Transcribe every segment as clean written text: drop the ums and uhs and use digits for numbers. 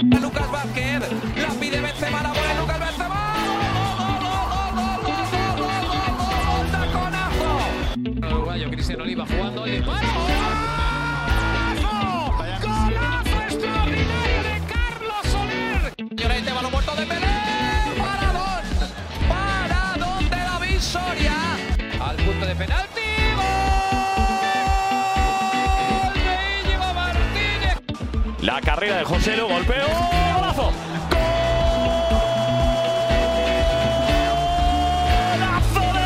Lucas Vázquez, la pide Benzema, la pone Lucas Benzema. ¡Taconazo! El uruguayo Cristian Oliva jugando el disparo. ¡Golazo extraordinario de Carlos Soler! Llorente, balón muerto de Pelé. Paradón de David Soria. Al punto de penalti. La carrera de Joselu, golpeo, golazo. Golazo de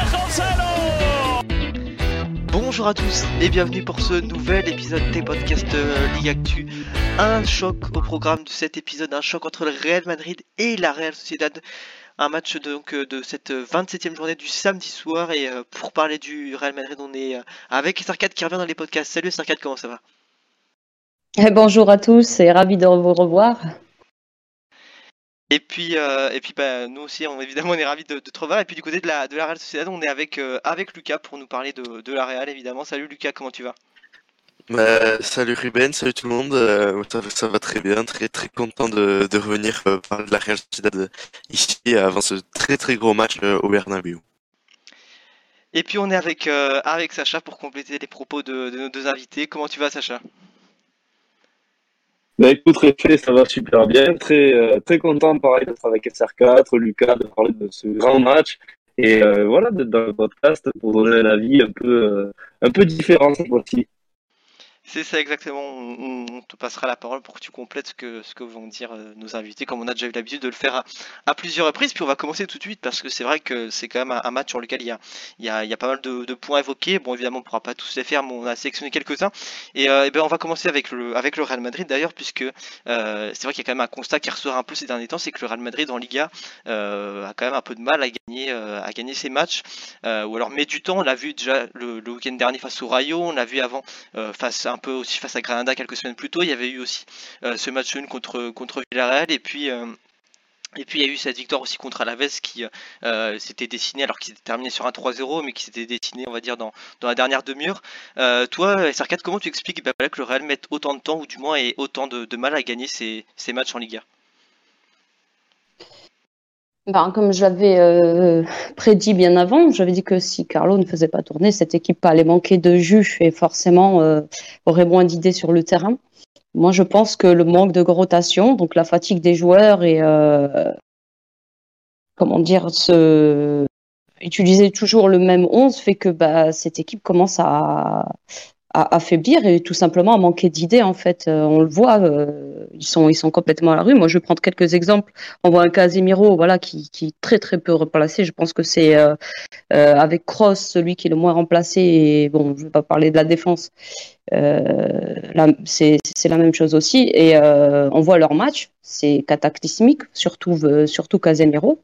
Joselu. Bonjour à tous et bienvenue pour ce nouvel épisode des podcasts Ligue Actu. Un choc au programme de cet épisode, un choc entre le Real Madrid et la Real Sociedad. Un match donc de cette 27e journée du samedi soir. Et pour parler du Real Madrid, on est avec Sarkat qui revient dans les podcasts. Salut Sarkat, comment ça va ? Bonjour à tous et ravi de vous revoir. Et puis nous aussi, évidemment, on est ravis de te revoir. Et puis du côté de la Real Sociedad, on est avec Lucas pour nous parler de la Real, évidemment. Salut Lucas, comment tu vas ? Salut Ruben, salut tout le monde. Ça va très bien, très très content de revenir parler de la Real Sociedad ici avant ce très très gros match au Bernabéu. Et puis on est avec Sacha pour compléter les propos de nos deux invités. Comment tu vas, Sacha ? Bah écoute, Réfé, ça va super bien, très content pareil d'être avec SR4, Lucas, de parler de ce grand match et voilà, d'être dans le podcast pour donner un avis un peu différent cette fois-ci. C'est ça exactement, on te passera la parole pour que tu complètes ce que vont dire nos invités, comme on a déjà eu l'habitude de le faire à plusieurs reprises. Puis on va commencer tout de suite parce que c'est vrai que c'est quand même un match sur lequel il y a pas mal de points évoqués. Bon, évidemment on ne pourra pas tous les faire, mais on a sélectionné quelques-uns. Et ben on va commencer avec le Real Madrid d'ailleurs, puisque c'est vrai qu'il y a quand même un constat qui ressort un peu ces derniers temps, c'est que le Real Madrid en Liga a quand même un peu de mal à gagner ses matchs, ou alors met du temps. On l'a vu déjà le week-end dernier face au Rayo, on l'a vu avant face à Granada quelques semaines plus tôt. Il y avait eu aussi ce match nul contre Villarreal, et puis il y a eu cette victoire aussi contre Alaves qui s'était dessinée, alors qu'il s'était terminé sur un 3-0, mais qui s'était dessiné, on va dire, dans la dernière demi-heure. Toi, SR4, comment tu expliques que le Real mette autant de temps, ou du moins ait autant de mal à gagner ces matchs en Liga ? Comme je l'avais prédit bien avant, j'avais dit que si Carlo ne faisait pas tourner, cette équipe allait manquer de jus et forcément aurait moins d'idées sur le terrain. Moi, je pense que le manque de rotation, donc la fatigue des joueurs et utiliser toujours le même 11 fait que cette équipe commence à affaiblir et tout simplement à manquer d'idées en fait. On le voit, ils sont complètement à la rue. Moi, je vais prendre quelques exemples. On voit un Casemiro, voilà, qui est très très peu remplacé. Je pense que c'est avec Kroos celui qui est le moins remplacé. Et bon, je vais pas parler de la défense. Là, c'est la même chose aussi. Et on voit leur match, c'est cataclysmique, surtout Casemiro.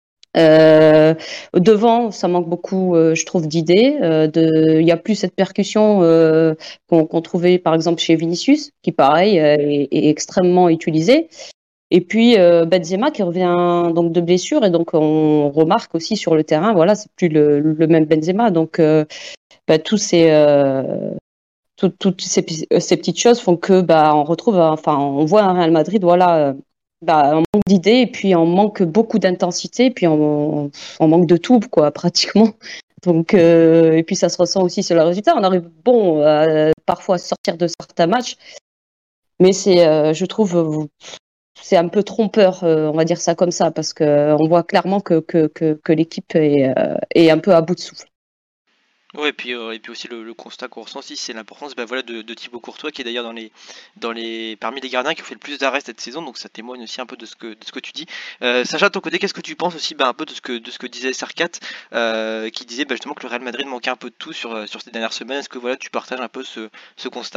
Devant, ça manque beaucoup, je trouve, d'idées. Il n'y a plus cette percussion qu'on trouvait par exemple chez Vinicius, qui pareil est extrêmement utilisé. Et puis Benzema qui revient donc de blessure, et donc on remarque aussi sur le terrain, voilà, c'est plus le même Benzema. Donc toutes ces petites choses font que on voit un Real Madrid, voilà. On manque d'idées, et puis on manque beaucoup d'intensité, et puis on manque de tout, quoi, pratiquement. Donc, et puis ça se ressent aussi sur le résultat. On arrive parfois à sortir de certains matchs, mais je trouve, c'est un peu trompeur, on va dire ça comme ça, parce que on voit clairement que l'équipe est un peu à bout de souffle. Ouais, et puis aussi le constat qu'on ressent aussi, c'est l'importance de Thibaut Courtois, qui est d'ailleurs parmi les gardiens qui ont fait le plus d'arrêts cette saison, donc ça témoigne aussi un peu de ce que tu dis. Sacha, de ton côté, qu'est-ce que tu penses aussi un peu de ce que disait SR4, qui disait justement que le Real Madrid manquait un peu de tout sur ces dernières semaines. Est-ce que tu partages un peu ce constat ?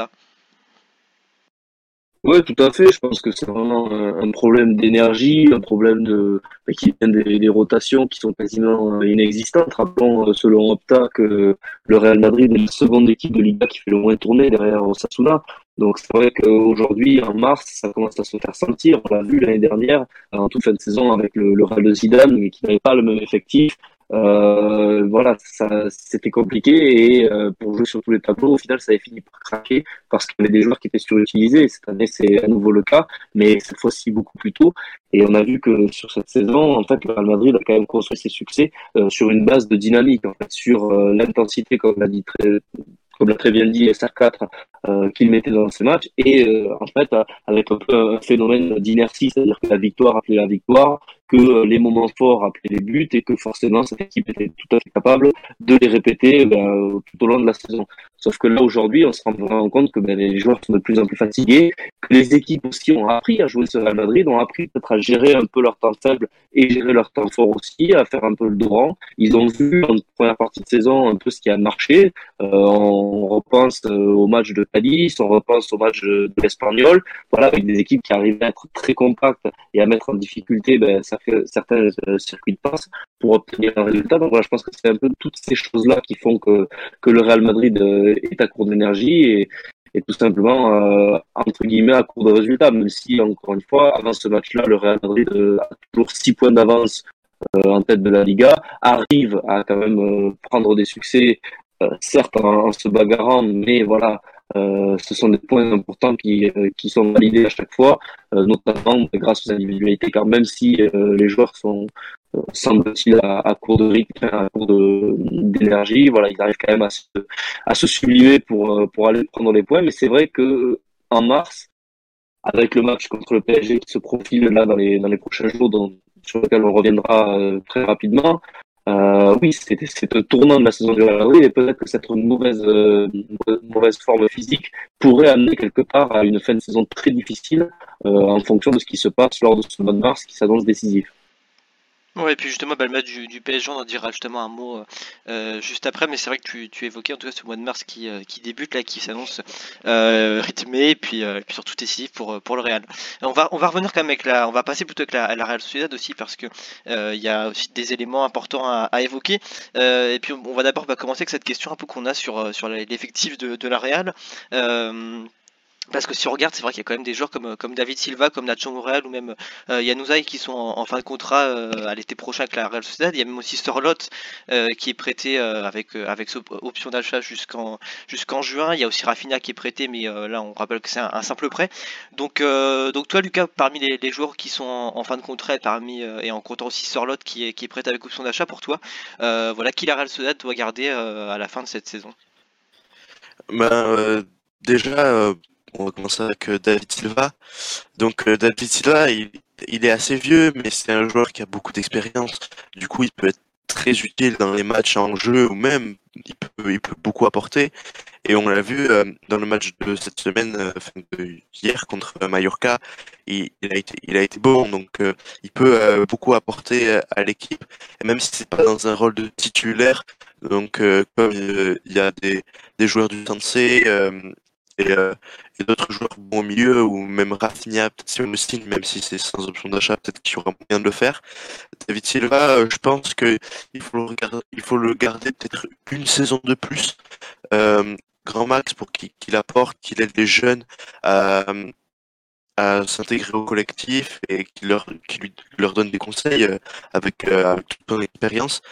Oui, tout à fait. Je pense que c'est vraiment un problème d'énergie, un problème qui vient des rotations qui sont quasiment inexistantes. Rappelons, selon Opta, que le Real Madrid est la seconde équipe de Liga qui fait le moins tourner derrière Osasuna. Donc c'est vrai qu'aujourd'hui, en mars, ça commence à se faire sentir. On l'a vu l'année dernière, en toute fin de saison, avec le Real de Zidane, mais qui n'avait pas le même effectif. Voilà, ça c'était compliqué et pour jouer sur tous les tableaux, au final, ça avait fini par craquer parce qu'il y avait des joueurs qui étaient surutilisés. Cette année, c'est à nouveau le cas, mais cette fois-ci beaucoup plus tôt. Et on a vu que sur cette saison, en fait, le Real Madrid a quand même construit ses succès sur une base de dynamique, en fait, sur l'intensité, comme l'a très bien dit SR4, qu'il mettait dans ses matchs, et en fait, avec un peu un phénomène d'inertie, c'est-à-dire que la victoire appelait la victoire, que les moments forts appelaient les buts, et que forcément, cette équipe était tout à fait capable de les répéter tout au long de la saison. Sauf que là, aujourd'hui, on se rend vraiment compte que les joueurs sont de plus en plus fatigués, que les équipes aussi ont appris à jouer ce Real Madrid, ont appris peut-être à gérer un peu leur temps faible et gérer leur temps fort aussi, à faire un peu le dos rond. Ils ont vu en première partie de saison un peu ce qui a marché. On repense au match de Cadiz, on repense au match de l'Espagnol, voilà, avec des équipes qui arrivaient à être très compactes et à mettre en difficulté certains circuits de passe pour obtenir un résultat. Donc voilà, je pense que c'est un peu toutes ces choses-là qui font que le Real Madrid est à court d'énergie et tout simplement entre guillemets à court de résultats, même si encore une fois avant ce match-là le Real Madrid a toujours 6 points d'avance en tête de la Liga, arrive à quand même prendre des succès, certes en se bagarrant, mais voilà, ce sont des points importants qui sont validés à chaque fois, notamment grâce aux individualités, car même si les joueurs sont semble-t-il à court de rythme, à court d'énergie, voilà, ils arrivent quand même à se sublimer pour aller prendre les points, mais c'est vrai que en mars, avec le match contre le PSG qui se profile là dans les prochains jours, sur lequel on reviendra très rapidement. Oui, c'est un tournant de la saison du Real Madrid et peut-être que cette mauvaise forme physique pourrait amener quelque part à une fin de saison très difficile en fonction de ce qui se passe lors de ce mois de mars qui s'annonce décisif. Ouais, et puis justement, le match du PSG, on en dira justement un mot juste après, mais c'est vrai que tu évoquais en tout cas ce mois de mars qui débute là, qui s'annonce rythmé, et puis surtout décisif pour le Real. On va revenir quand même on va passer plutôt avec la Real Sociedad aussi parce que il y a aussi des éléments importants à évoquer. Et puis on va d'abord commencer avec cette question un peu qu'on a sur l'effectif de la Real. Parce que si on regarde, c'est vrai qu'il y a quand même des joueurs comme David Silva, comme Nacho Monreal ou même Januzaj qui sont en fin de contrat à l'été prochain avec la Real Sociedad. Il y a même aussi Sørloth qui est prêté avec option d'achat jusqu'en juin. Il y a aussi Rafinha qui est prêté, mais là on rappelle que c'est un simple prêt. Donc toi Lucas, parmi les joueurs qui sont en fin de contrat et en comptant aussi Sørloth qui est prêté avec option d'achat pour toi, voilà qui la Real Sociedad doit garder à la fin de cette saison. Déjà, on va commencer avec David Silva. Donc David Silva, il est assez vieux, mais c'est un joueur qui a beaucoup d'expérience. Du coup, il peut être très utile dans les matchs en jeu ou même il peut beaucoup apporter. Et on l'a vu dans le match de cette semaine, hier contre Mallorca, il a été bon, donc il peut beaucoup apporter à l'équipe. Et même si c'est pas dans un rôle de titulaire, donc comme il y a des joueurs du Sensei et d'autres joueurs bons au milieu, ou même Rafinha, peut-être si on le signe, même si c'est sans option d'achat, peut-être qu'il y aura moyen de le faire. David Silva, je pense que il faut le garder peut-être une saison de plus, grand max, pour qu'il apporte, qu'il aide les jeunes à s'intégrer au collectif et qu'il leur donne des conseils avec toute son expérience.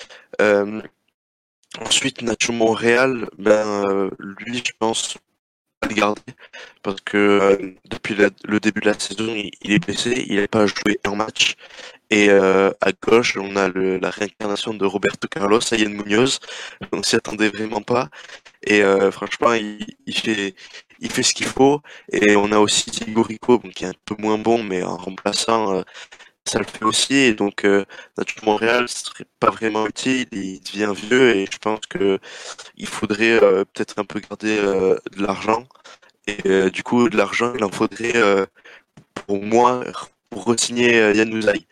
Ensuite, Nacho Monreal, lui, je pense le garder parce que depuis le début de la saison il est blessé, il n'a pas joué un match et à gauche on a la réincarnation de Roberto Carlos, Ayán Muñoz, on s'y attendait vraiment pas et franchement il fait ce qu'il faut. Et on a aussi Diego Rico qui est un peu moins bon, mais en remplaçant ça le fait aussi. Et donc Nacho Monreal ce serait pas vraiment utile, il devient vieux et je pense que il faudrait peut-être un peu garder de l'argent. Et du coup, de l'argent, il en faudrait pour moi pour re-signer Januzaj.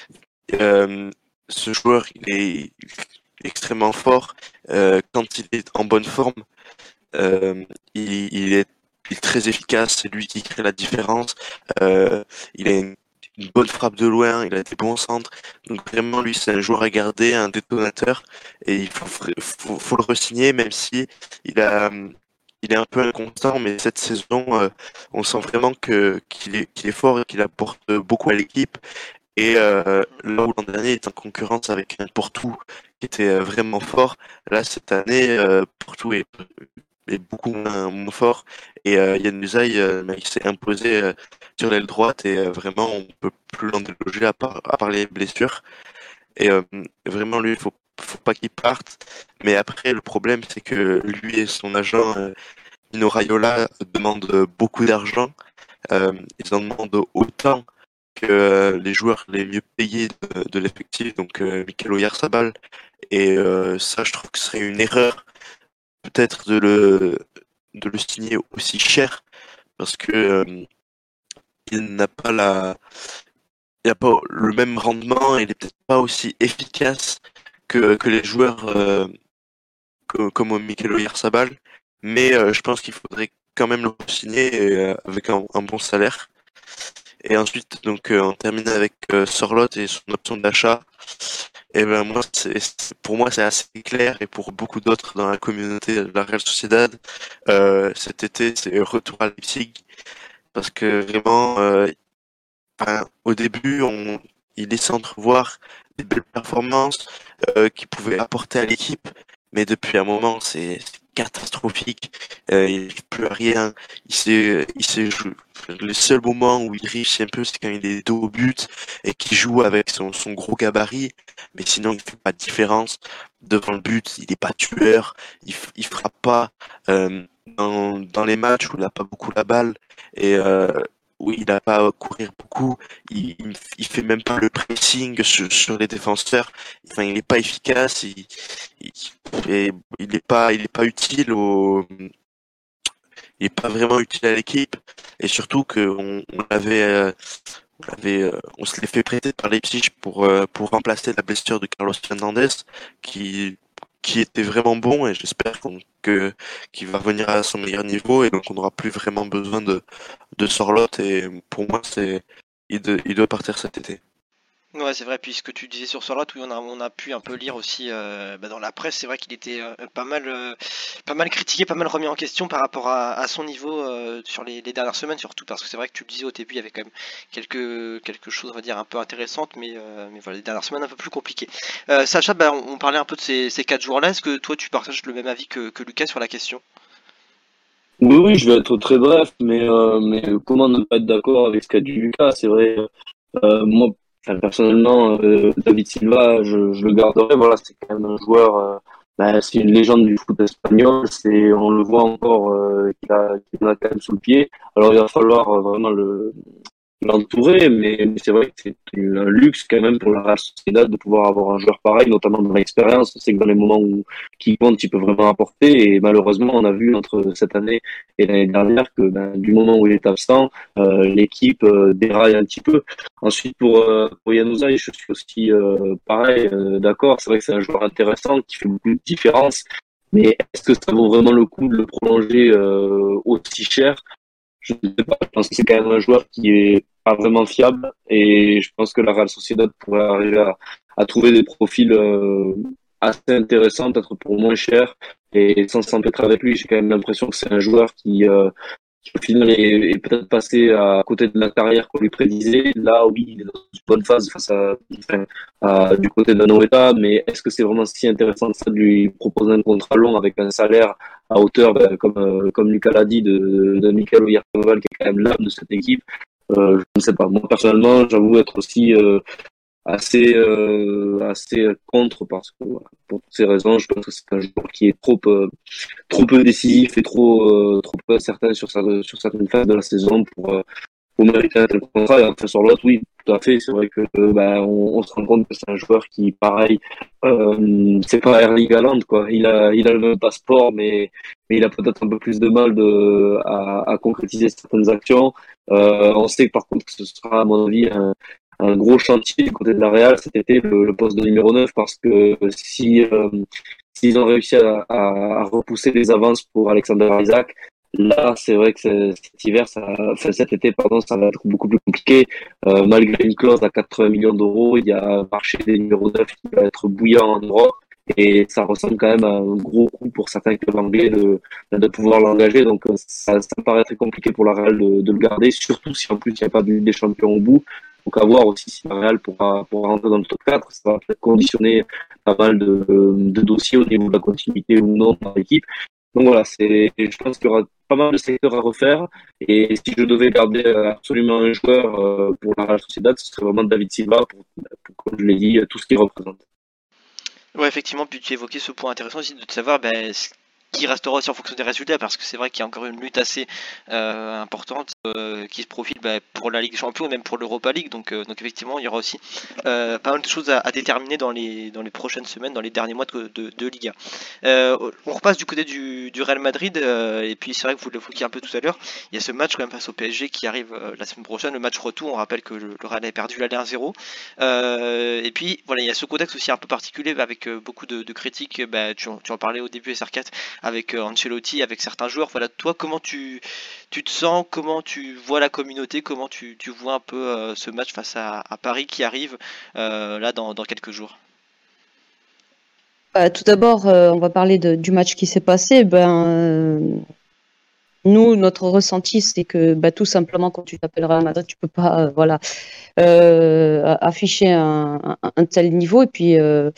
Ce joueur, il est extrêmement fort quand il est en bonne forme. Il est très efficace, c'est lui qui crée la différence. Il a une bonne frappe de loin, il a des bons centres. Donc vraiment, lui, c'est un joueur à garder, un détonateur. Et il faut le re-signer, même si il est un peu inconstant, mais cette saison, on sent vraiment qu'il est fort et qu'il apporte beaucoup à l'équipe. Et là où l'an dernier il est en concurrence avec un Porto qui était vraiment fort. Là, cette année, Porto est beaucoup moins fort. Et Yann Usaï, il s'est imposé sur l'aile droite et vraiment, on peut plus l'en déloger à part les blessures. Et vraiment, lui, faut pas qu'il parte. Mais après, le problème, c'est que lui et son agent, Mino Raiola, demandent beaucoup d'argent. Ils en demandent autant que les joueurs les mieux payés de l'effectif, donc Mikel Oyarzabal. Et ça, je trouve que ce serait une erreur, peut-être de le signer aussi cher, parce que il n'a pas le même rendement, il est peut-être pas aussi efficace que les joueurs comme Mikel Oyarzabal, mais je pense qu'il faudrait quand même le signer avec un bon salaire. Et ensuite, donc, on termine avec Sorloth et son option d'achat. Et ben moi, pour moi, c'est assez clair, et pour beaucoup d'autres dans la communauté de la Real Sociedad, cet été, c'est retour à Leipzig, parce que vraiment, au début, il laissait entrevoir des belles performances qu'il pouvait apporter à l'équipe, mais depuis un moment, c'est catastrophique. Il n'arrive plus à rien. Il s'est joué. Le seul moment où il réussit un peu, c'est quand il est dos au but et qu'il joue avec son gros gabarit. Mais sinon, il fait pas de différence devant le but. Il est pas tueur. Il frappe pas dans les matchs où il a pas beaucoup la balle et où il a pas à courir beaucoup. Il fait même pas le pressing sur les défenseurs. Enfin, il est pas efficace. Il est pas utile il est pas vraiment utile à l'équipe, et surtout que on se l'est fait prêter par Leipzig pour remplacer la blessure de Carlos Fernandez qui était vraiment bon, et j'espère qu'il va revenir à son meilleur niveau, et donc on n'aura plus vraiment besoin de Sorloth, et pour moi il doit partir cet été. Ouais, c'est vrai, puis ce que tu disais sur Sorloth, oui, on a pu un peu lire aussi dans la presse, c'est vrai qu'il était pas mal critiqué, pas mal remis en question par rapport à son niveau sur les dernières semaines, surtout parce que c'est vrai que tu le disais au début, il y avait quand même quelque chose, on va dire, un peu intéressante, mais voilà, les dernières semaines un peu plus compliquées. Sacha, on parlait un peu de ces 4 jours-là, est-ce que toi tu partages le même avis que Lucas sur la question? Oui, je vais être très bref, mais comment ne pas être d'accord avec ce qu'a dit Lucas? C'est vrai, moi, enfin, personnellement, David Silva, je le garderai. Voilà, c'est quand même un joueur, c'est une légende du foot espagnol. On le voit encore qu'il a quand même sous le pied. Alors, il va falloir vraiment l'entourer, mais c'est vrai que c'est un luxe quand même pour la Real Sociedad de pouvoir avoir un joueur pareil, notamment dans l'expérience. C'est que dans les moments où qui compte, il peut vraiment apporter. Et malheureusement, on a vu entre cette année et l'année dernière que du moment où il est absent, l'équipe déraille un petit peu. Ensuite, pour Januzaj, je suis aussi pareil, d'accord. C'est vrai que c'est un joueur intéressant qui fait beaucoup de différence. Mais est-ce que ça vaut vraiment le coup de le prolonger aussi cher? Je ne sais pas. Je pense que c'est quand même un joueur qui est pas vraiment fiable, et je pense que la Real Sociedad pourrait arriver à trouver des profils assez intéressants, peut-être pour moins cher, et sans s'embêter avec lui. J'ai quand même l'impression que c'est un joueur qui au final est peut-être passé à côté de la carrière qu'on lui prédisait. Là, oui, il est dans une bonne phase face du côté de Noeta, mais est-ce que c'est vraiment si intéressant ça de lui proposer un contrat long avec un salaire à hauteur, comme Lucas l'a dit, de Mikel Oyarzabal, qui est quand même l'âme de cette équipe? Je ne sais pas. Moi, personnellement, j'avoue être aussi assez contre, parce que voilà, pour toutes ces raisons, je pense que c'est un joueur qui est trop peu décisif et trop peu certain sur certaines phases de la saison pour mériter un tel contrat. Et enfin, sur l'autre, oui, tout à fait. C'est vrai que on se rend compte que c'est un joueur qui, pareil, c'est pas Erling Haaland, quoi. Il a le même passeport, mais il a peut-être un peu plus de mal à concrétiser certaines actions. On sait par contre que ce sera, à mon avis, un gros chantier du côté de la Real cet été, le poste de numéro 9, parce que s'ils ont réussi à repousser les avances pour Alexander Isak, là, c'est vrai que cet été, pardon, ça va être beaucoup plus compliqué. Malgré une clause à 80 millions d'euros, il y a un marché des numéros 9 qui va être bouillant en Europe. Et ça ressemble quand même à un gros coup pour certains clubs anglais de pouvoir l'engager. Donc ça me paraît très compliqué pour la Real de le garder, surtout si en plus il n'y a pas de Ligue des Champions au bout. Donc à voir aussi si le Real pourra rentrer dans le top 4, ça va peut-être conditionner pas mal de dossiers au niveau de la continuité ou non dans l'équipe. Donc voilà, je pense qu'il y aura pas mal de secteurs à refaire. Et si je devais garder absolument un joueur pour la Real Sociedad, ce serait vraiment David Silva, pour comme je l'ai dit, tout ce qu'il représente. Ouais, effectivement, puis tu évoquais ce point intéressant aussi de savoir qui restera aussi en fonction des résultats, parce que c'est vrai qu'il y a encore une lutte assez importante qui se profile pour la Ligue des Champions et même pour l'Europa League. Donc effectivement, il y aura aussi pas mal de choses à déterminer dans les prochaines semaines, dans les derniers mois de Liga. On repasse du côté du Real Madrid, et puis c'est vrai que vous l'évoquiez un peu tout à l'heure, il y a ce match quand même face au PSG qui arrive la semaine prochaine, le match retour. On rappelle que le Real a perdu l'aller 1-0. Et puis voilà, il y a ce contexte aussi un peu particulier avec beaucoup de critiques. Tu en parlais au début, SR4, avec Ancelotti, avec certains joueurs. Voilà, toi, comment tu te sens, comment tu vois la communauté, comment tu vois un peu ce match face à Paris qui arrive là dans quelques jours? Tout d'abord, on va parler du match qui s'est passé. Nous, notre ressenti, c'est que tout simplement, quand tu t'appelles Real Madrid, tu peux pas afficher un tel niveau et puis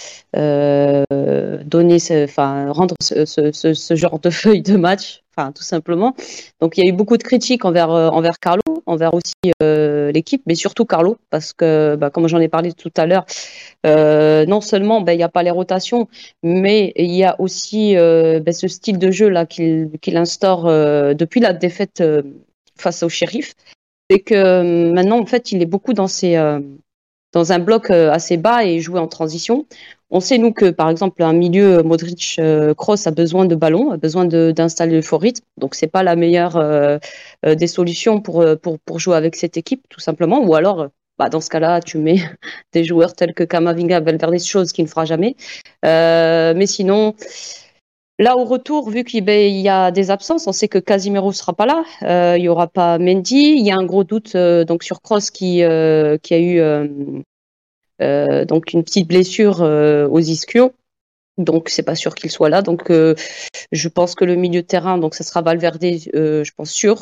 rendre ce genre de feuille de match, tout simplement. Donc il y a eu beaucoup de critiques envers Carlo, envers aussi l'équipe, mais surtout Carlo, parce que comme j'en ai parlé tout à l'heure, non seulement il n'y a pas les rotations, mais il y a aussi ce style de jeu là qu'il instaure depuis la défaite face au Sheriff. C'est que maintenant, en fait, il est beaucoup dans un bloc assez bas et jouer en transition. On sait, nous, que par exemple, un milieu Modric-Kroos a besoin de ballon, a besoin d'installer le fort rythme. Donc, c'est pas la meilleure des solutions pour jouer avec cette équipe, tout simplement. Ou alors, dans ce cas-là, tu mets des joueurs tels que Camavinga, Valverde, chose qu'il ne fera jamais. Mais sinon, là, au retour, vu qu'il y a des absences, on sait que Casemiro sera pas là. Il y aura pas Mendy. Il y a un gros doute donc sur Kroos qui a eu donc une petite blessure aux ischio. Donc c'est pas sûr qu'il soit là. Donc je pense que le milieu de terrain, donc ça sera Valverde, je pense sûr.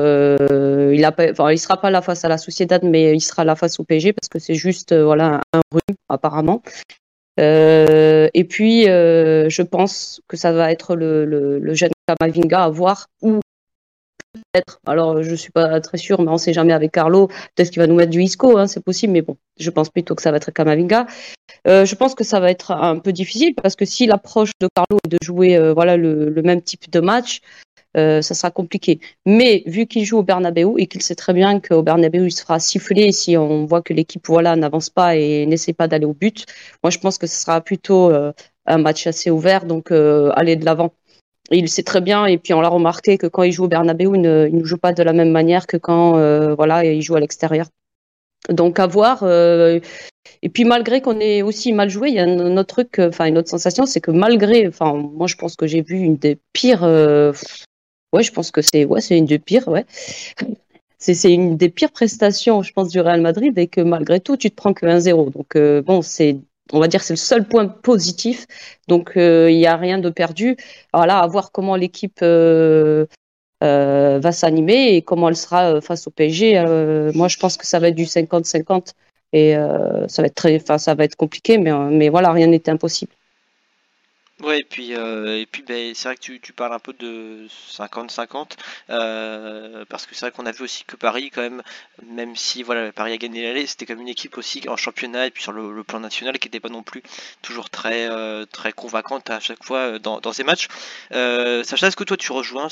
Il sera pas là face à la Sociedad, mais il sera là face au PSG parce que c'est juste un rhume apparemment. Et puis, je pense que ça va être le jeune Camavinga à voir, ou peut-être, alors je suis pas très sûre, mais on sait jamais avec Carlo, peut-être qu'il va nous mettre du Isco, c'est possible, mais bon, je pense plutôt que ça va être Camavinga. Je pense que ça va être un peu difficile, parce que si l'approche de Carlo est de jouer le même type de match, ça sera compliqué. Mais vu qu'il joue au Bernabéu et qu'il sait très bien qu'au Bernabéu il se fera siffler si on voit que l'équipe n'avance pas et n'essaie pas d'aller au but, moi je pense que ce sera plutôt un match assez ouvert, donc aller de l'avant. Et il sait très bien, et puis on l'a remarqué, que quand il joue au Bernabéu, il ne joue pas de la même manière que quand il joue à l'extérieur. Donc à voir. Et puis malgré qu'on ait aussi mal joué, il y a un autre truc, une autre sensation, c'est que moi je pense que j'ai vu une des pires. Je pense que c'est une des pires, ouais. C'est une des pires prestations, je pense, du Real Madrid, et que malgré tout, tu te prends que 1-0. Donc on va dire, c'est le seul point positif. Donc il n'y a rien de perdu. Alors là, à voir comment l'équipe va s'animer et comment elle sera face au PSG. Moi, je pense que ça va être du 50-50 et ça va être compliqué, mais voilà, rien n'était impossible. Ouais, et puis c'est vrai que tu parles un peu de 50-50, parce que c'est vrai qu'on a vu aussi que Paris, quand même si Paris a gagné l'aller, c'était comme une équipe aussi en championnat et puis sur le plan national qui n'était pas non plus toujours très convaincante à chaque fois dans ces matchs. Sacha, est-ce que toi tu rejoins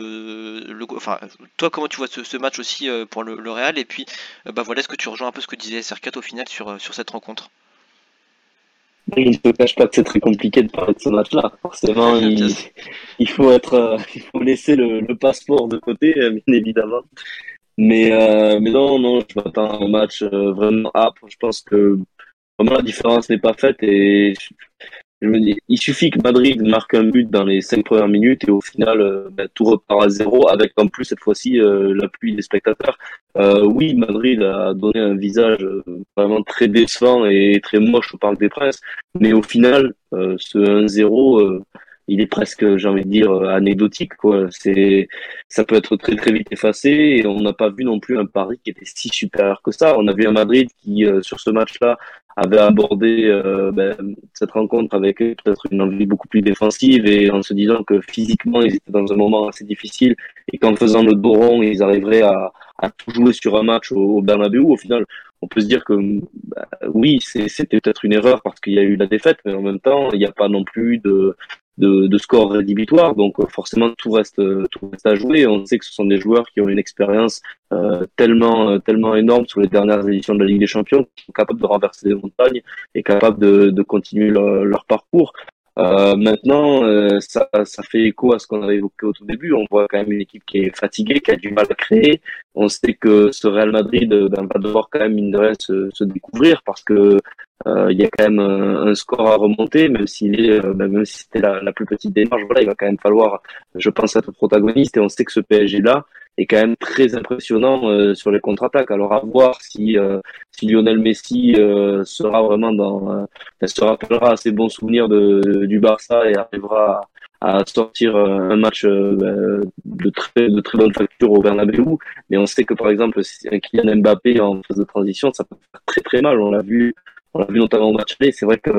toi comment tu vois ce match aussi pour le Real, et puis est-ce que tu rejoins un peu ce que disait SR4 au final sur cette rencontre? Il ne se cache pas que c'est très compliqué de parler de ce match-là. Forcément, il faut laisser le passeport de côté, bien évidemment. Mais non, je m'attends à un match vraiment âpre. Je pense que vraiment la différence n'est pas faite, et je me dis, il suffit que Madrid marque un but dans les 5 premières minutes et au final, tout repart à zéro, avec en plus cette fois-ci l'appui des spectateurs. Oui, Madrid a donné un visage vraiment très décevant et très moche au Parc des Princes, mais au final, ce 1-0, il est presque, j'ai envie de dire, anecdotique, quoi. Ça peut être très très vite effacé et on n'a pas vu non plus un Paris qui était si supérieur que ça. On a vu un Madrid qui, sur ce match-là, avait abordé cette rencontre avec peut-être une envie beaucoup plus défensive et en se disant que physiquement ils étaient dans un moment assez difficile et qu'en faisant le dos rond ils arriveraient à tout jouer sur un match au Bernabéu. Au final, on peut se dire que oui, c'était peut-être une erreur parce qu'il y a eu la défaite, mais en même temps, il n'y a pas non plus de score rédhibitoire, donc forcément tout reste à jouer. On sait que ce sont des joueurs qui ont une expérience tellement énorme sur les dernières éditions de la Ligue des Champions, qui sont capables de renverser des montagnes et capables de continuer leur parcours. Maintenant, ça fait écho à ce qu'on avait évoqué au tout début. On voit quand même une équipe qui est fatiguée, qui a du mal à créer. On sait que ce Real Madrid va devoir quand même mine de rien se découvrir parce que il y a quand même un score à remonter, même même si c'était la plus petite démarche. Voilà, il va quand même falloir, je pense, être protagoniste. Et on sait que ce PSG là est quand même très impressionnant sur les contre-attaques. Alors à voir si Lionel Messi sera vraiment se rappellera à ses bons souvenirs du Barça et arrivera à sortir un match de très bonne facture au Bernabéu. Mais on sait que par exemple un Kylian Mbappé en phase de transition, ça peut faire très très mal. On l'a vu notamment au match aller. C'est vrai que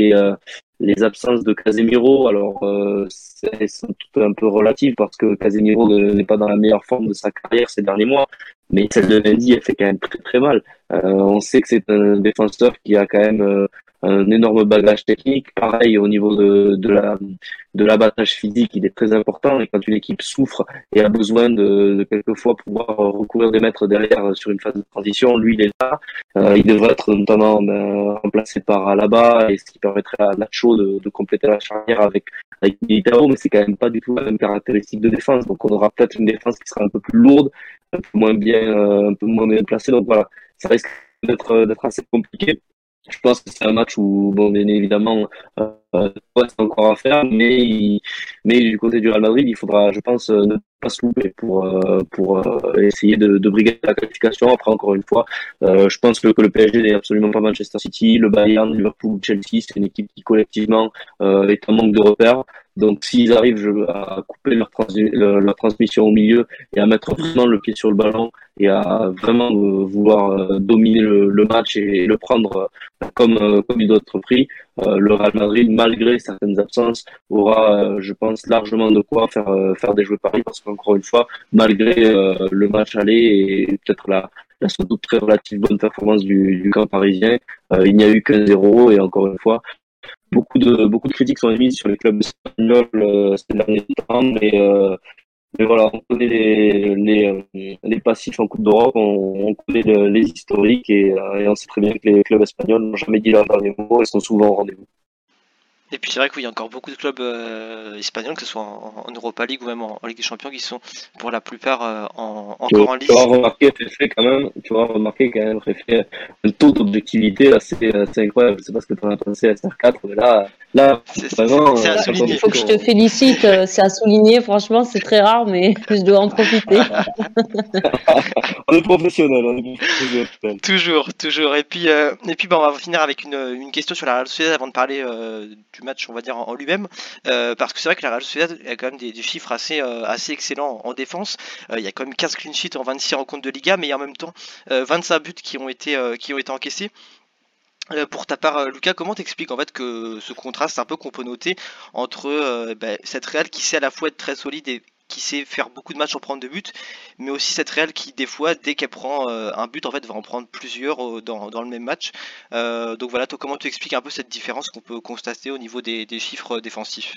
les absences de Casemiro, alors c'est tout un peu relatif parce que Casemiro n'est pas dans la meilleure forme de sa carrière ces derniers mois, mais celle de Mendy, elle fait quand même très très mal. On sait que c'est un défenseur qui a quand même un énorme bagage technique. Pareil au niveau de l'abattage physique, il est très important. Et quand une équipe souffre et a besoin de quelquefois pouvoir recourir des mètres derrière sur une phase de transition, lui il est là. Il devrait être notamment remplacé par Alaba, et ce qui permettrait à Nacho de compléter la charnière avec Militao, mais c'est quand même pas du tout la même caractéristique de défense. Donc on aura peut-être une défense qui sera un peu plus lourde, un peu moins bien placée. Donc voilà, ça risque d'être assez compliqué. Je pense que c'est un match où, bon, bien évidemment, c'est encore à faire, mais du côté du Real Madrid, il faudra, je pense, ne pas se louper pour essayer de briguer la qualification. Après, encore une fois, je pense que le PSG n'est absolument pas Manchester City, le Bayern, Liverpool, Chelsea, c'est une équipe qui collectivement est en manque de repères. Donc, s'ils arrivent à couper leur transmission au milieu et à mettre vraiment le pied sur le ballon et à vraiment vouloir dominer le match et le prendre comme il doit être pris, le Real Madrid, malgré certaines absences, aura, je pense, largement de quoi faire déjouer Paris parce qu'encore une fois, malgré le match aller et peut-être la sans doute très relative bonne performance du camp parisien, il n'y a eu que 0 et encore une fois, beaucoup de critiques sont émises sur les clubs espagnols ces derniers temps, mais voilà, on connaît les passifs en Coupe d'Europe, on connaît les historiques et on sait très bien que les clubs espagnols n'ont jamais dit leur dernier mot et sont souvent au rendez-vous. Et puis c'est vrai qu'il y a encore beaucoup de clubs espagnols, que ce soit en Europa League ou même en Ligue des Champions, qui sont pour la plupart encore en lice. Tu vas remarquer quand même, Réfé, un taux d'objectivité assez incroyable. Je sais pas ce que tu en as pensé à SR4, mais là vraiment. C'est à souligner. Il faut que je te félicite, c'est à souligner, franchement, c'est très rare, mais je dois en profiter. On est professionnel. Toujours. Et puis on va finir avec une question sur la Real Sociedad avant de parler du match, on va dire en lui-même, parce que c'est vrai que la Real Sociedad a quand même des chiffres assez excellents en défense. Il y a quand même 15 clean sheets en 26 rencontres de Liga, mais en même temps 25 buts qui ont été encaissés. Pour ta part, Lucas, comment t'expliques en fait que ce contraste un peu qu'on peut noter entre cette Real qui sait à la fois être très solide et qui sait faire beaucoup de matchs en prendre de buts, mais aussi cette Real qui des fois, dès qu'elle prend un but, en fait, va en prendre plusieurs dans le même match. Donc voilà, toi, comment tu expliques un peu cette différence qu'on peut constater au niveau des chiffres défensifs?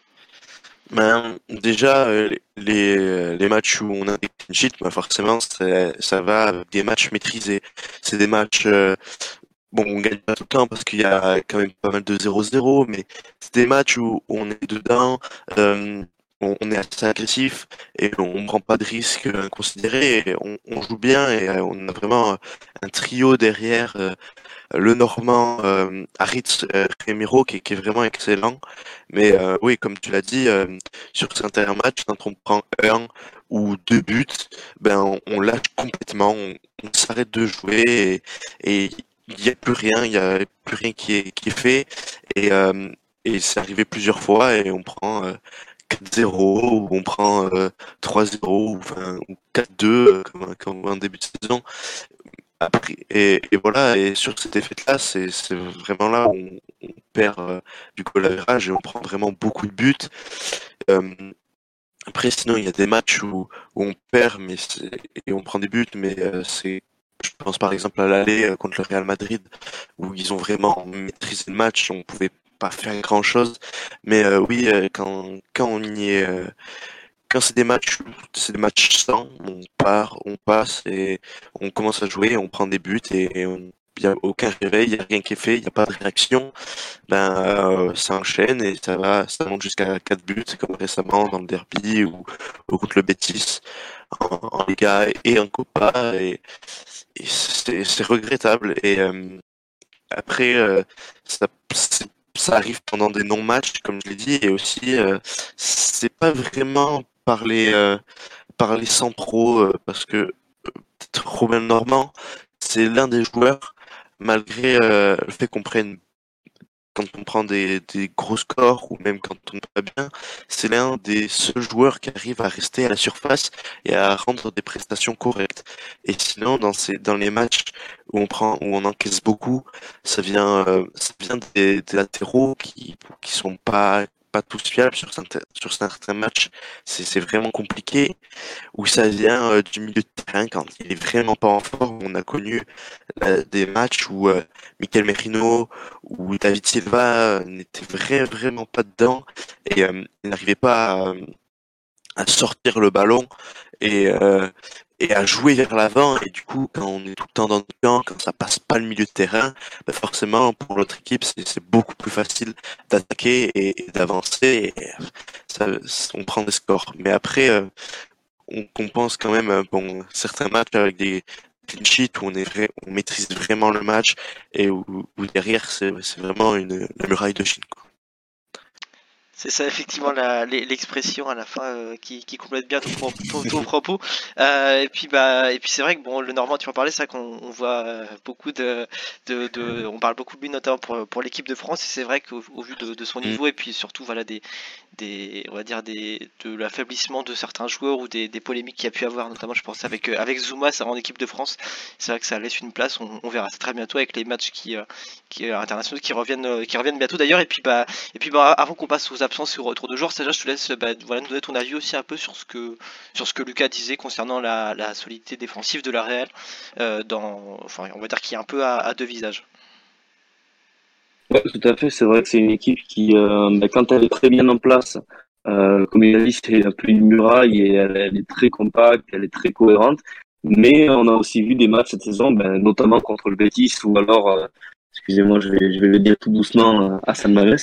Déjà, les matchs où on a des clean sheets, forcément, ça va avec des matchs maîtrisés. C'est des matchs... Bon, on gagne pas tout le temps parce qu'il y a quand même pas mal de 0-0, mais c'est des matchs où on est dedans, on est assez agressif et on prend pas de risques inconsidérés et on joue bien et on a vraiment un trio derrière, le Normand Harit Remiro qui est vraiment excellent. Mais oui, comme tu l'as dit, sur certains matchs, quand on prend un ou deux buts, on lâche complètement, on s'arrête de jouer et il n'y a plus rien qui est fait et c'est arrivé plusieurs fois et on prend 4-0 ou on prend 3-0 ou 4-2 comme en début de saison. Après, et voilà, et sur cette défaite-là, c'est vraiment là où on perd du goal average et on prend vraiment beaucoup de buts. Euh, Après, sinon, il y a des matchs où on perd et on prend des buts, mais je pense par exemple à l'aller contre le Real Madrid, où ils ont vraiment maîtrisé le match, on pouvait pas faire grand-chose. Mais oui, quand on y est, quand c'est des matchs sans, on passe et on commence à jouer, on prend des buts il n'y a aucun réveil, il n'y a rien qui est fait, il n'y a pas de réaction, ça enchaîne et ça monte jusqu'à 4 buts, comme récemment dans le derby ou contre le Betis en Liga et en Copa, et c'est regrettable. Et après, ça arrive pendant des non-matchs, comme je l'ai dit, et aussi, c'est pas vraiment par les centraux, parce que peut-être Robin Normand, c'est l'un des joueurs, malgré le fait qu'on prenne, quand on prend des gros scores ou même quand on va bien, c'est l'un des seuls joueurs qui arrive à rester à la surface et à rendre des prestations correctes. Et sinon, dans les matchs où on encaisse beaucoup, ça vient des latéraux qui sont pas tous fiables sur certains matchs. C'est vraiment compliqué. Où ça vient du milieu de terrain quand il est vraiment pas en forme. On a connu des matchs où Mikel Merino ou David Silva n'étaient vraiment pas dedans et il n'arrivait pas à sortir le ballon et à jouer vers l'avant. Et du coup, quand on est tout le temps dans le camp, quand ça passe pas le milieu de terrain, forcément pour l'autre équipe c'est beaucoup plus facile d'attaquer et d'avancer et on prend des scores. Mais après on compense quand même certains matchs avec des clean sheets où on maîtrise vraiment le match et où derrière c'est vraiment la muraille de Chine, quoi. C'est ça, effectivement, l'expression à la fin qui complète bien ton propos. Et puis c'est vrai que bon, le Normand, tu en parlais, c'est vrai qu'on voit beaucoup on parle beaucoup de lui notamment pour l'équipe de France. Et c'est vrai qu'au vu de son niveau et puis surtout voilà on va dire de l'affaiblissement de certains joueurs ou des polémiques qu'il y a pu avoir, notamment je pense avec Zouma, ça en équipe de France. C'est vrai que ça laisse une place. On verra ça très bientôt avec les matchs qui internationaux qui reviennent bientôt d'ailleurs. Et puis avant qu'on passe aux absences et au retour de joueurs, Sacha, je te laisse voilà, nous donner ton avis aussi un peu sur ce que Lucas disait concernant la solidité défensive de la Real, on va dire qu'il est un peu à deux visages. Ouais, tout à fait. C'est vrai que c'est une équipe qui, quand elle est très bien en place, comme il a dit, c'est un peu une muraille et elle est très compacte, elle est très cohérente. Mais on a aussi vu des matchs cette saison, notamment contre le Betis ou alors, excusez-moi, je vais le dire tout doucement, à San Mamés,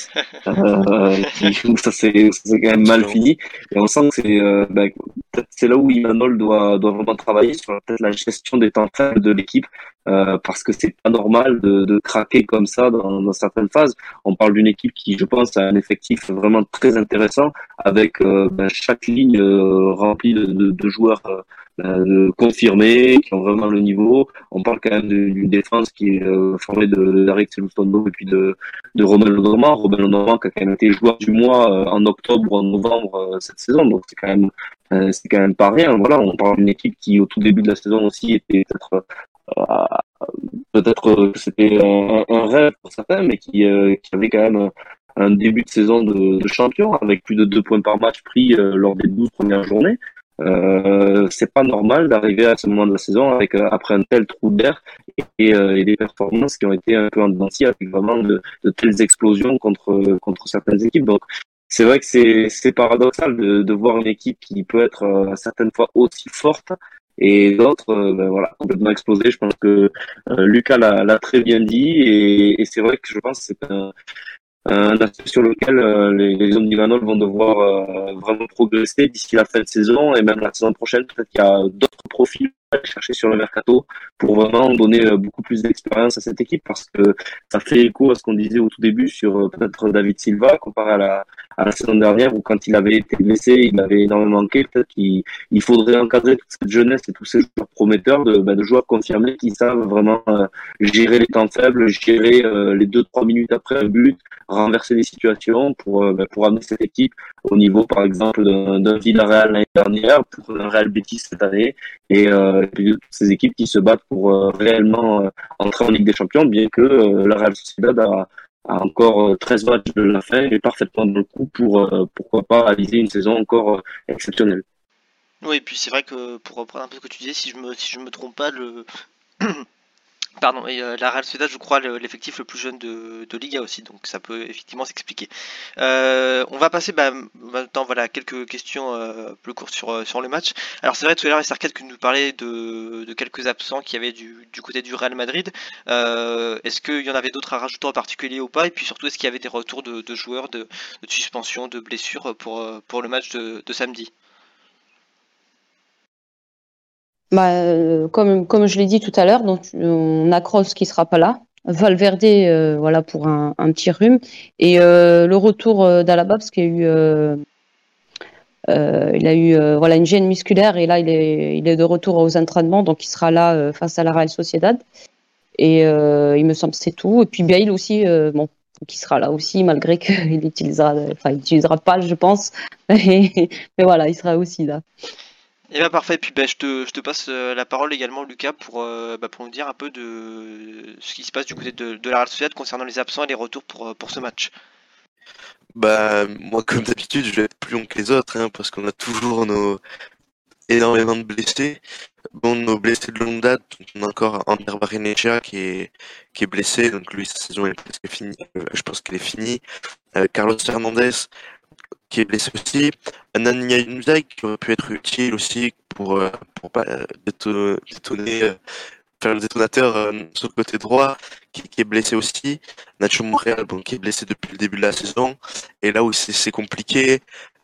où ça s'est quand même mal fini. Et on sent que peut-être c'est là où Imanol doit vraiment travailler sur peut-être la gestion des temps faibles de l'équipe, parce que c'est pas normal de craquer comme ça dans certaines phases. On parle d'une équipe qui, je pense, a un effectif vraiment très intéressant avec chaque ligne remplie de joueurs confirmés, qui ont vraiment le niveau. On parle quand même d'une défense qui est formée d'Aric Celustondo et puis de Romelu Normand. Romelu Normand qui a quand même été joueur du mois en octobre ou en novembre cette saison, donc c'est quand même pas rien. Voilà, on parle d'une équipe qui au tout début de la saison aussi était peut-être que c'était un rêve pour certains, mais qui avait quand même un début de saison de champion avec plus de 2 points par match pris lors des 12 premières journées. C'est pas normal d'arriver à ce moment de la saison avec après un tel trou d'air et des performances qui ont été un peu en dents de scie avec vraiment de telles explosions contre certaines équipes. Donc c'est vrai que c'est paradoxal de voir une équipe qui peut être certaines fois aussi forte et d'autres voilà, complètement explosées. Je pense que Lucas l'a très bien dit et c'est vrai que je pense que c'est un aspect sur lequel les hommes d'Imanol vont devoir vraiment progresser d'ici la fin de saison et même la saison prochaine. Peut-être qu'il y a d'autres profils aller chercher sur le mercato pour vraiment donner beaucoup plus d'expérience à cette équipe, parce que ça fait écho à ce qu'on disait au tout début sur peut-être David Silva comparé à la saison dernière où quand il avait été blessé, il avait énormément manqué. Peut-être qu'il faudrait encadrer toute cette jeunesse et tous ces joueurs prometteurs de joueurs confirmés qui savent vraiment gérer les temps faibles, gérer les 2-3 minutes après un but, renverser les situations pour amener cette équipe au niveau, par exemple, d'un Villarreal l'année dernière, pour un Real Betis cette année, et puis de toutes ces équipes qui se battent pour réellement entrer en Ligue des Champions, bien que la Real Sociedad a encore 13 matchs de la fin et parfaitement dans le coup pour pourquoi pas réaliser une saison encore exceptionnelle. Oui, et puis c'est vrai que pour reprendre un peu ce que tu disais, si je me trompe pas, Pardon, et la Real Sociedad, je crois, l'effectif le plus jeune de Liga aussi, donc ça peut effectivement s'expliquer. On va passer maintenant, voilà, quelques questions plus courtes sur le match. Alors c'est vrai tout à l'heure, SR4 que nous parlait de quelques absents qu'il y avait du côté du Real Madrid. Est-ce qu'il y en avait d'autres à rajouter en particulier ou pas? Et puis surtout, est-ce qu'il y avait des retours de joueurs, de suspension, de blessures pour le match de samedi? Comme je l'ai dit tout à l'heure, donc on a Kroos qui sera pas là, Valverde voilà pour un petit rhume et le retour d'Alaba parce qu'il y a eu il a eu voilà une gêne musculaire et là il est de retour aux entraînements, donc il sera là face à la Real Sociedad et il me semble que c'est tout. Et puis Bale aussi bon qui sera là aussi malgré qu'il utilisera pas je pense mais voilà il sera aussi là. Et bien parfait, puis je te passe la parole également Lucas pour nous dire un peu de ce qui se passe du côté de la Real Sociedad concernant les absents et les retours pour ce match. Bah, moi, comme d'habitude, je vais être plus long que les autres, hein, parce qu'on a toujours énormément de blessés. Bon, nos blessés de longue date, on a encore Ander Barrenechea qui est blessé, donc lui, sa saison est presque finie. Je pense qu'elle est finie. Carlos Fernandez, qui est blessé aussi. Nania Nuzay, qui aurait pu être utile aussi pour pas détonner, faire le détonateur sur le côté droit, qui est blessé aussi. Nacho Monreal, bon, qui est blessé depuis le début de la saison. Et là où c'est compliqué,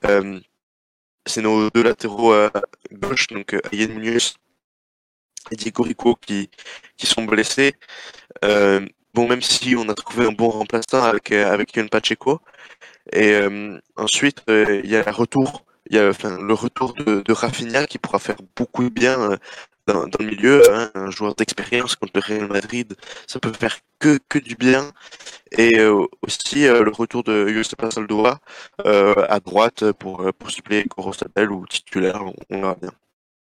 c'est nos deux latéraux gauche, donc Ayen Munoz et Diego Rico qui sont blessés. Bon, même si on a trouvé un bon remplaçant avec Yon Pacheco. Et ensuite, il y a le retour de Rafinha qui pourra faire beaucoup de bien dans le milieu, hein, un joueur d'expérience contre le Real Madrid, ça peut faire que du bien. Et aussi le retour de Youssoupha Saldoa à droite pour suppléer Gorosabel ou titulaire, on verra bien.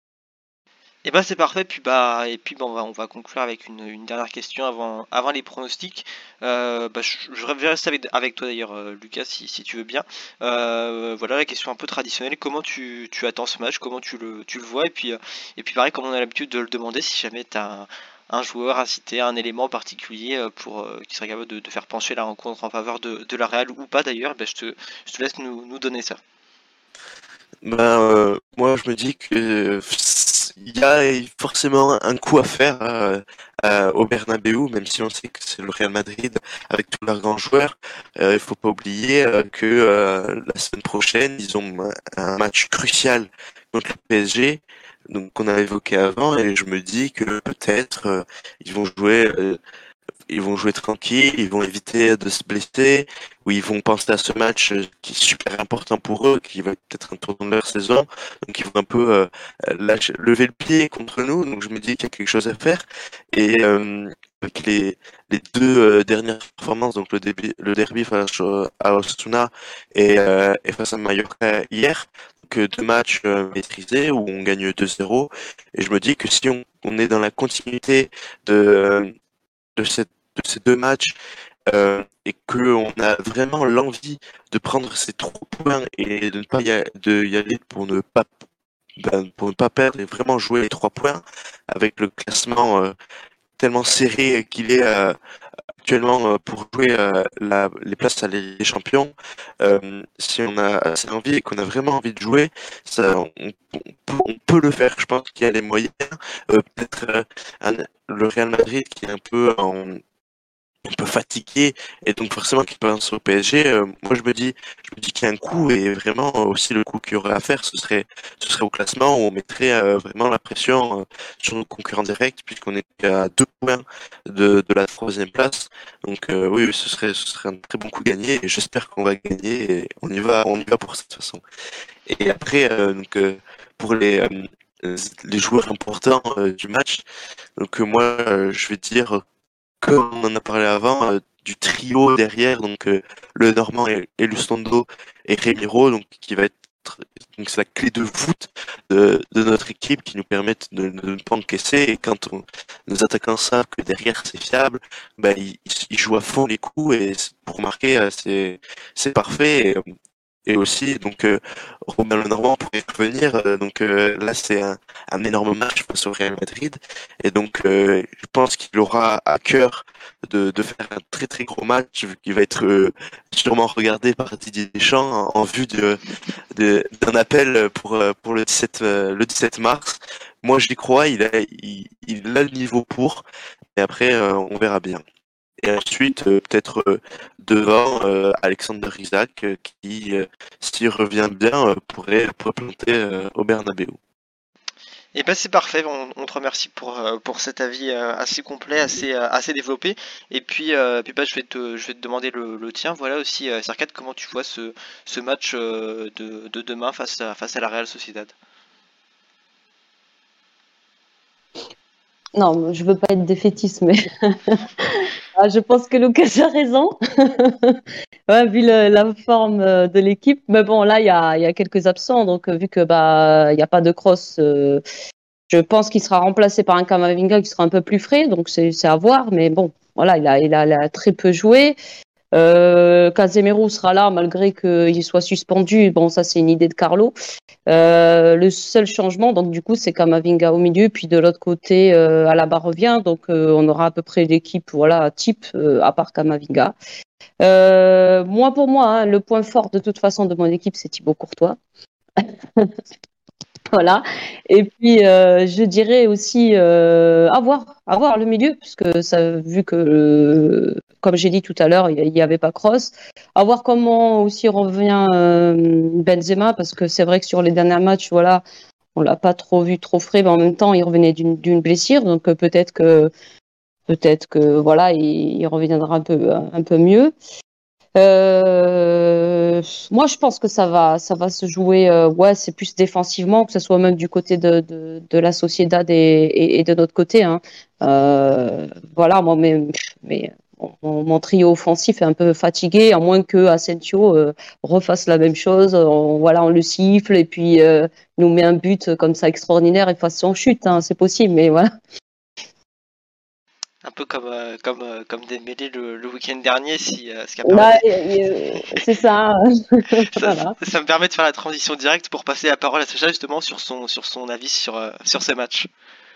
Et c'est parfait, et puis on va conclure avec une dernière question avant les pronostics. Je vais rester avec toi d'ailleurs Lucas si tu veux bien. Voilà la question un peu traditionnelle, comment tu attends ce match, comment tu le vois, et puis pareil comme on a l'habitude de le demander, si jamais tu as un joueur à citer, un élément particulier qui serait capable de faire pencher la rencontre en faveur de la Real ou pas d'ailleurs, je te laisse nous donner ça. Moi je me dis que il y a forcément un coup à faire au Bernabéu, même si on sait que c'est le Real Madrid avec tous leurs grands joueurs. Il faut pas oublier que la semaine prochaine, ils ont un match crucial contre le PSG, donc qu'on a évoqué avant, et je me dis que peut-être ils vont jouer tranquille, ils vont éviter de se blesser, ou ils vont penser à ce match qui est super important pour eux, qui va être peut-être un tournant de leur saison, donc ils vont un peu lever le pied contre nous, donc je me dis qu'il y a quelque chose à faire, et avec les deux dernières performances, donc le derby face à Osasuna et face à Mallorca hier, donc deux matchs maîtrisés où on gagne 2-0, et je me dis que si on est dans la continuité de ces deux matchs et qu'on a vraiment l'envie de prendre ces 3 points et de ne pas y aller pour ne pas perdre et vraiment jouer les 3 points avec le classement tellement serré qu'il est actuellement pour jouer les places à les champions. Si on a assez envie et qu'on a vraiment envie de jouer, ça, on peut le faire. Je pense qu'il y a les moyens. Peut-être le Real Madrid qui est un peu un peu fatigué et donc forcément qu'il pense au PSG. Moi je me dis qu'il y a un coup et vraiment aussi le coup qu'il y aurait à faire, ce serait au classement où on mettrait vraiment la pression sur nos concurrents directs puisqu'on est à 2 points de la 3e place. Donc oui, ce serait un très bon coup gagné et j'espère qu'on va gagner et on y va pour cette façon. Et après pour les joueurs importants du match, donc moi je vais dire, comme on en a parlé avant, du trio derrière, donc le Normand et Lustondo et Remiro, donc qui va être donc c'est la clé de voûte de notre équipe qui nous permettent de ne pas encaisser. Et quand nos attaquants savent que derrière c'est fiable, bah ils jouent à fond les coups et pour marquer c'est parfait. Et aussi, donc, Robin Lenormand pourrait revenir. Donc là, c'est un énorme match face au Real Madrid. Et donc, je pense qu'il aura à cœur de faire un très très gros match qui va être sûrement regardé par Didier Deschamps en vue d'un appel pour le 17 mars. Moi, j'y crois. Il a le niveau pour. Et après, on verra bien. Et ensuite, peut-être devant Alexander Isak, qui, s'il revient bien, pourrait planter au Bernabeu. Et ben c'est parfait, on te remercie pour cet avis assez complet, assez développé. Et puis, bah, je vais te demander le tien. Voilà aussi, Serkat, comment tu vois ce match de demain face à la Real Sociedad? Non, je veux pas être défaitiste, mais je pense que Lucas a raison. Ouais, vu la forme de l'équipe. Mais bon, là, il y a quelques absents, donc vu que il y a pas de cross, je pense qu'il sera remplacé par un Camavinga qui sera un peu plus frais, donc c'est à voir. Mais bon, voilà, il a très peu joué. Casemiro sera là malgré qu'il soit suspendu. Bon, ça c'est une idée de Carlo. Le seul changement, donc du coup, c'est Camavinga au milieu, puis de l'autre côté, Alaba revient. Donc on aura à peu près l'équipe, voilà, type à part Camavinga. Pour moi, hein, le point fort de toute façon de mon équipe, c'est Thibaut Courtois. Voilà. Et puis, je dirais aussi avoir le milieu, puisque ça, vu que, comme j'ai dit tout à l'heure, il n'y avait pas Kroos. À voir comment aussi revient Benzema, parce que c'est vrai que sur les derniers matchs, voilà, on l'a pas trop vu trop frais, mais en même temps, il revenait d'une blessure, donc peut-être que voilà, il reviendra un peu mieux. Moi, je pense que ça va se jouer. Ouais, c'est plus défensivement, que ce soit même du côté de la Sociedad et de notre côté. Hein. Voilà, moi, mais mon trio offensif est un peu fatigué, à moins que Asensio refasse la même chose. On le siffle et puis nous met un but comme ça extraordinaire et fasse son chute. Hein, c'est possible, mais voilà. Un peu comme Dembélé le week-end dernier, ce qui a c'est ça. Voilà. Ça me permet de faire la transition directe pour passer la parole à Sacha justement sur son avis sur ce match.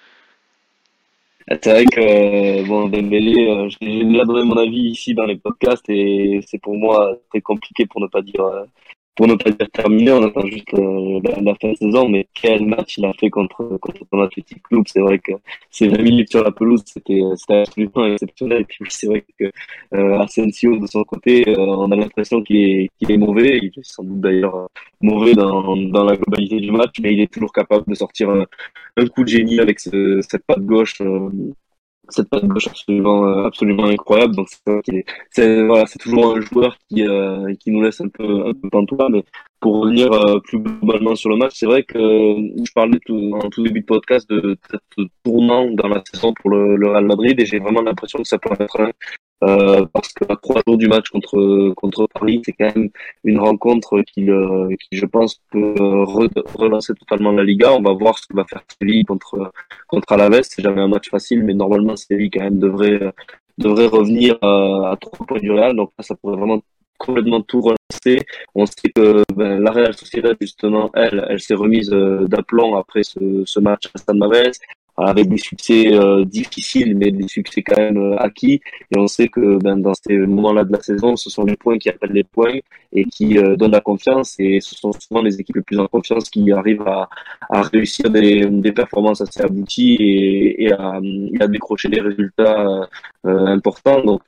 C'est vrai que Dembélé, j'ai déjà donné mon avis ici dans les podcasts et c'est pour moi très compliqué pour ne pas dire terminé. On attend juste la fin de saison, mais quel match il a fait contre son Athletic Club. C'est vrai que ces 20 minutes sur la pelouse, c'était absolument exceptionnel. Et puis c'est vrai que Asensio de son côté, on a l'impression qu'il est mauvais. Il est sans doute d'ailleurs mauvais dans la globalité du match, mais il est toujours capable de sortir un coup de génie avec cette patte gauche. Cette patte gauche absolument incroyable. Donc c'est vrai c'est toujours un joueur qui nous laisse un peu pantois. Mais pour revenir plus globalement sur le match, c'est vrai que je parlais en tout début de podcast de ce tournant dans la saison pour le Real Madrid et j'ai vraiment l'impression que ça peut être parce que à 3 jours du match contre Paris, c'est quand même une rencontre qui je pense peut relancer totalement la Liga. On va voir ce que va faire Séville contre Alaves. C'est jamais un match facile, mais normalement Séville quand même devrait revenir à 3 points du Real. Donc là, ça pourrait vraiment complètement tout relancer. On sait que la Real Sociedad justement, elle s'est remise d'aplomb après ce match à San Mamés, avec des succès difficiles, mais des succès quand même acquis. Et on sait que dans ces moments-là de la saison, ce sont les points qui appellent les points et qui donnent la confiance. Et ce sont souvent les équipes les plus en confiance qui arrivent à réussir des performances assez abouties et à décrocher des résultats importants. Donc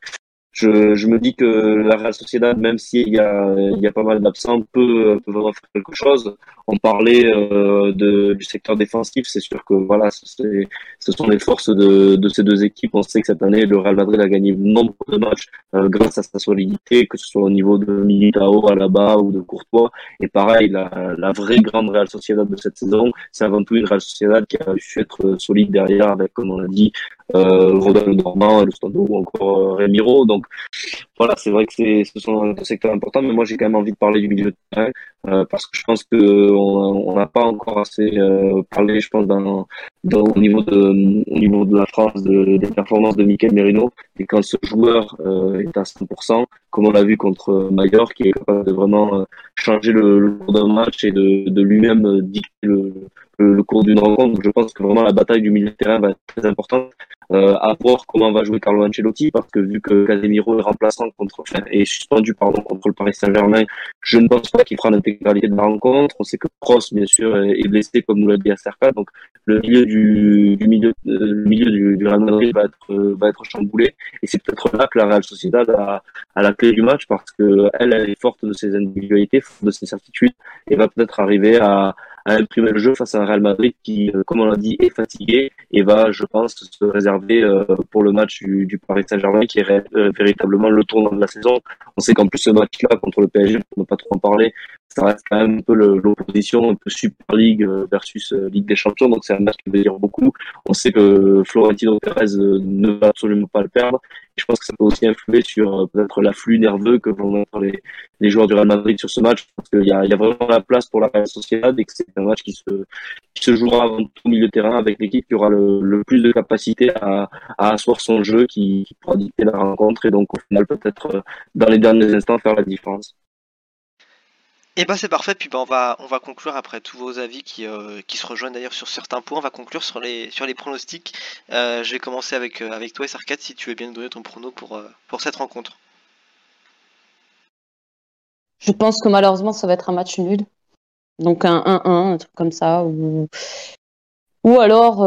je me dis que la Real Sociedad, même s'il y a pas mal d'absents, peut vraiment faire quelque chose. On parlait du secteur défensif, c'est sûr que voilà, ce sont les forces de ces deux équipes. On sait que cette année, le Real Madrid a gagné nombre de matchs grâce à sa solidité, que ce soit au niveau de Militao, Alaba ou de Courtois. Et pareil, la vraie grande Real Sociedad de cette saison, c'est avant tout une Real Sociedad qui a su être solide derrière avec, comme on l'a dit, Rodolphe Normand, Lustando ou encore Remiro. Donc voilà, c'est vrai que ce sont des secteurs importants, mais moi j'ai quand même envie de parler du milieu de terrain parce que je pense que on n'a pas encore assez parlé, je pense, au niveau de la France des performances de Mikel Merino. Et quand ce joueur est à 100%, comme on l'a vu contre Mallorca, qui est capable de vraiment changer le cours d'un match et de lui-même dicter le cours d'une rencontre. Donc, je pense que vraiment la bataille du milieu de terrain va être très importante. À voir comment va jouer Carlo Ancelotti, parce que vu que Casemiro est est suspendu contre le Paris Saint-Germain, je ne pense pas qu'il fera l'intégralité de la rencontre. On sait que Kroos, bien sûr, est blessé, comme nous l'a dit Acerca, donc le milieu du Real Madrid va être chamboulé, et c'est peut-être là que la Real Sociedad a la clé du match, parce que elle est forte de ses individualités, forte de ses certitudes, et va peut-être arriver à imprimer le jeu face à un Real Madrid qui, comme on l'a dit, est fatigué et va, je pense, se réserver pour le match du Paris Saint-Germain, qui est véritablement le tournant de la saison. On sait qu'en plus, ce match-là contre le PSG, pour ne pas trop en parler, ça reste quand même un peu l'opposition, un peu Super League versus Ligue des Champions, donc c'est un match qui veut dire beaucoup. On sait que Florentino Pérez ne va absolument pas le perdre, et je pense que ça peut aussi influer sur peut-être l'afflux nerveux que vont mettre les joueurs du Real Madrid sur ce match, parce qu'il y a vraiment la place pour la Real Sociedad, et que c'est un match qui se jouera avant tout au milieu de terrain, avec l'équipe qui aura le plus de capacité à asseoir son jeu, qui pourra dicter la rencontre, et donc au final peut-être dans les derniers instants faire la différence. Et bah c'est parfait, puis bah on va conclure après tous vos avis qui se rejoignent d'ailleurs sur certains points. On va conclure sur les pronostics. Je vais commencer avec toi, Sarkat, si tu veux bien nous donner ton prono pour cette rencontre. Je pense que malheureusement, ça va être un match nul. Donc un 1-1, un truc comme ça. Ou alors,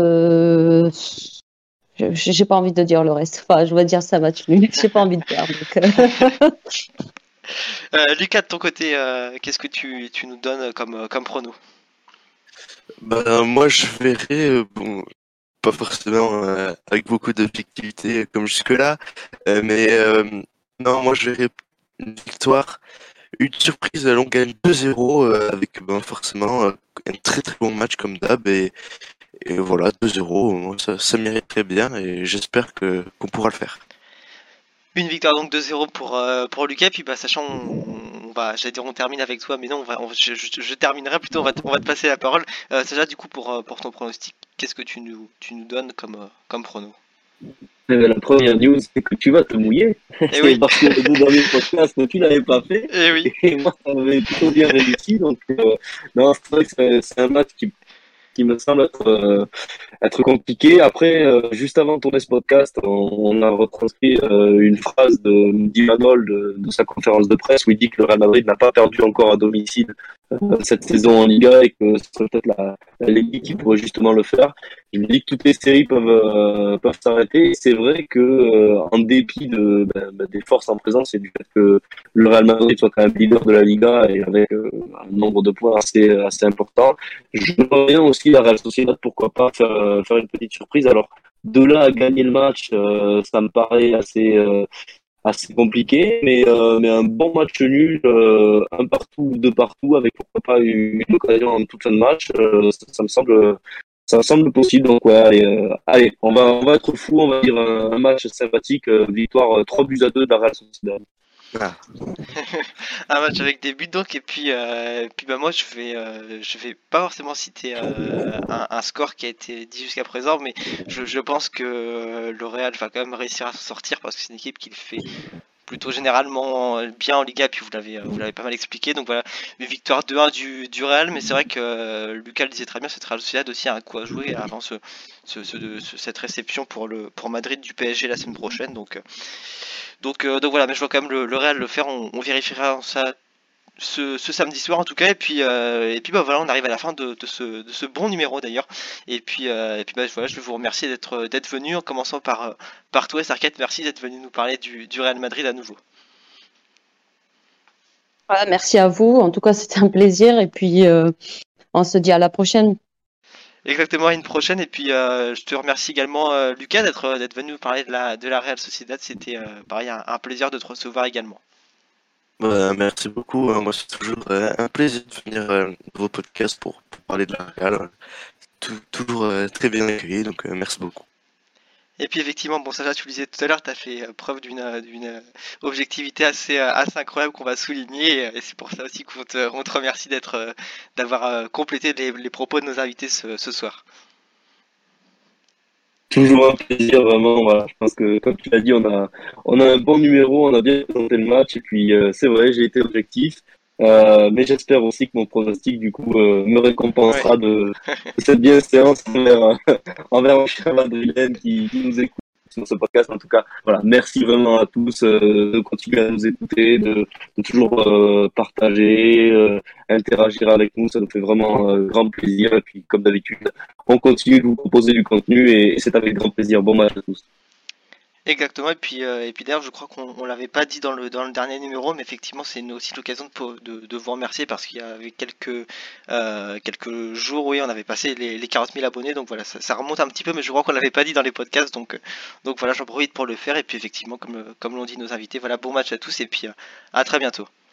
j'ai pas envie de dire le reste. Enfin, je vais dire ça, match nul. J'ai pas envie de perdre. Donc, Lucas, de ton côté, qu'est-ce que tu nous donnes comme prono? Moi, je verrais, bon, pas forcément avec beaucoup d'objectivité comme jusque-là, mais non, moi, je verrais une victoire, une surprise, on gagne 2-0 avec forcément un très très bon match comme d'hab, et voilà, 2-0, moi, ça m'irait très bien, et j'espère qu'on pourra le faire. Une victoire donc 2-0 pour Lucas, puis bah sachant j'allais dire on termine avec toi, mais non, je terminerai plutôt, on va te passer la parole. Sacha, du coup pour ton pronostic, qu'est-ce que tu nous donnes comme prono? La première news, c'est que tu vas te mouiller. Et oui. Parce que les deux derniers podcasts, tu l'avais pas fait. Et oui. Et moi, ça m'avait plutôt bien réussi. Donc, non, c'est vrai que c'est un match qui me semble être compliqué. Après, juste avant de tourner ce podcast, on a retranscrit une phrase d'Imanol de sa conférence de presse, où il dit que le Real Madrid n'a pas perdu encore à domicile cette saison en Liga, et que ce serait peut-être la Ligue qui pourrait justement le faire. Je me dis que toutes les séries peuvent s'arrêter. Et c'est vrai que en dépit des forces en présence et du fait que le Real Madrid soit quand même leader de la Liga et avec un nombre de points assez important, je vois bien aussi la Real Sociedad, pourquoi pas faire une petite surprise. Alors de là à gagner le match, ça me paraît assez compliqué, mais un bon match nul, un partout ou deux partout, avec pourquoi pas une occasion en toute fin de match, ça me semble possible. Donc ouais, allez, on va être fou, on va dire un match sympathique, victoire 3-2 de la Real Sociedad. Ah. Un match avec des buts donc, et puis bah moi je vais pas forcément citer un score qui a été dit jusqu'à présent, mais je pense que le Real va quand même réussir à s'en sortir, parce que c'est une équipe qui le fait plutôt généralement bien en Liga, puis vous l'avez pas mal expliqué. Donc voilà, une victoire 2-1 du Real, mais c'est vrai que Lucas le disait très bien, cette Real Sociedad aussi a un coup à jouer avant cette réception pour Madrid du PSG la semaine prochaine. Donc voilà, mais je vois quand même le Real le faire. On vérifiera ça ce samedi soir en tout cas. Et puis bah voilà, on arrive à la fin de ce bon numéro d'ailleurs. Et puis bah voilà, je vais vous remercier d'être venu, en commençant par toi, Sarkette. Merci d'être venu nous parler du Real Madrid à nouveau. Voilà, merci à vous. En tout cas, c'était un plaisir. Et puis, on se dit à la prochaine. Exactement, à une prochaine. Et puis je te remercie également, Lucas, d'être venu nous parler de la Real Sociedad. C'était pareil un plaisir de te recevoir également. Merci beaucoup. Moi, c'est toujours un plaisir de venir dans vos podcasts pour parler de la Real. Toujours très bien accueilli, donc merci beaucoup. Et puis effectivement, bon, ça tu le disais tout à l'heure, tu as fait preuve d'une objectivité assez incroyable qu'on va souligner. Et c'est pour ça aussi on te remercie d'avoir complété les propos de nos invités ce soir. Toujours un plaisir, vraiment. Voilà. Je pense que, comme tu l'as dit, on a un bon numéro, on a bien présenté le match. Et puis, c'est vrai, j'ai été objectif. Mais j'espère aussi que mon pronostic, du coup, me récompensera de cette bienséance envers un cher madrilène qui nous écoute sur ce podcast. En tout cas, voilà, merci vraiment à tous de continuer à nous écouter, de toujours partager, interagir avec nous. Ça nous fait vraiment grand plaisir. Et puis, comme d'habitude, on continue de vous proposer du contenu et c'est avec grand plaisir. Bon match à tous. Exactement, et puis d'ailleurs, je crois qu'on l'avait pas dit dans le dernier numéro, mais effectivement, c'est aussi l'occasion de vous remercier, parce qu'il y avait quelques jours, oui, on avait passé les 40 000 abonnés, donc voilà, ça remonte un petit peu, mais je crois qu'on l'avait pas dit dans les podcasts, donc voilà, j'en profite pour le faire. Et puis effectivement, comme l'ont dit nos invités, voilà, bon match à tous, et puis à très bientôt.